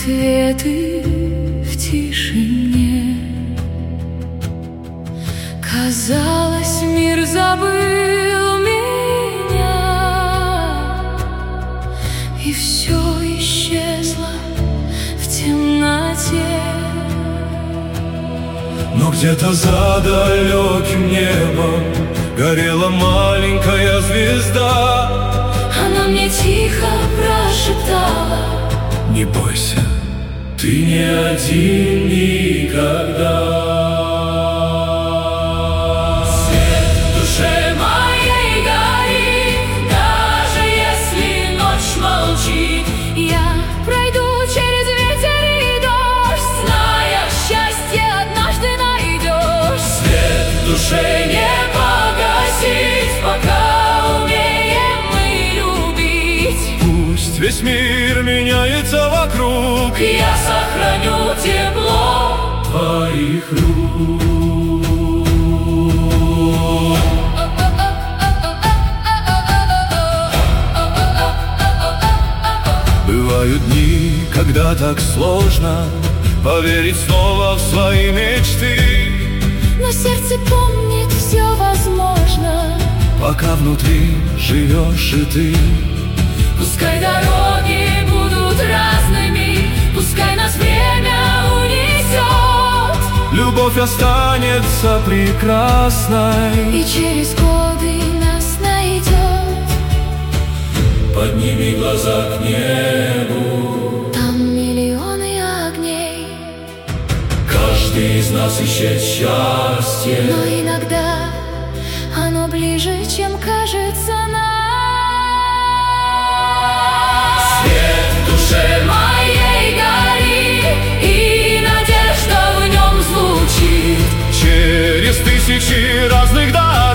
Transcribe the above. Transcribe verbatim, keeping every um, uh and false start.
ответы в тишине. Казалось, мир забыл меня, и все исчезло в темноте. Но где-то за далеким небом горела маленькая звезда. Она мне тихо прошептала: не бойся, ты не один никогда. Свет в душе моей горит, даже если ночь молчит. Я пройду через ветер и дождь, зная, счастье однажды найдешь. Свет в душе не погасить, пока умеем мы любить. Пусть весь мир меняется вокруг, я сохраню тепло твоих рук. Бывают дни, когда так сложно поверить снова в свои мечты, но сердце помнит, все возможно, пока внутри живешь и ты. Пускай дороги будут разными, пускай нас время унесет, любовь останется прекрасной и через годы нас найдет. Подними глаза к небу, там миллионы огней. Каждый из нас ищет счастье, но иногда оно ближе, чем кажется нам. Свет в душе моей горит, и надежда в нем звучит. через тысячи разных дорог